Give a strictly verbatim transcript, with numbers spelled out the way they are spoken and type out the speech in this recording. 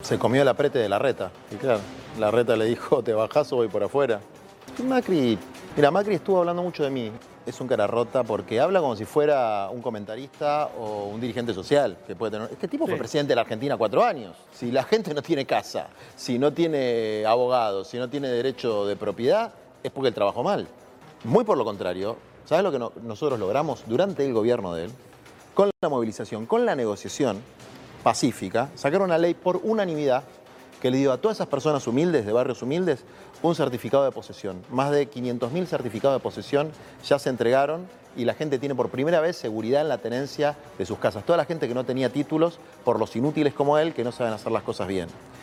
Se comió el aprete de Larreta. Y claro, Larreta le dijo, ¿te bajás o voy por afuera? Y Macri, mira, Macri estuvo hablando mucho de mí. Es un cara rota porque habla como si fuera un comentarista o un dirigente social que puede tener. Este tipo fue Sí. presidente de la Argentina cuatro años. Si la gente no tiene casa, si no tiene abogado, si no tiene derecho de propiedad, es porque él trabajó mal. Muy por lo contrario, ¿sabes lo que no- nosotros logramos durante el gobierno de él? Con la movilización, con la negociación pacífica, sacaron una ley por unanimidad que le dio a todas esas personas humildes, de barrios humildes, un certificado de posesión. Más de quinientos mil certificados de posesión ya se entregaron y la gente tiene por primera vez seguridad en la tenencia de sus casas. Toda la gente que no tenía títulos por los inútiles como él, que no saben hacer las cosas bien.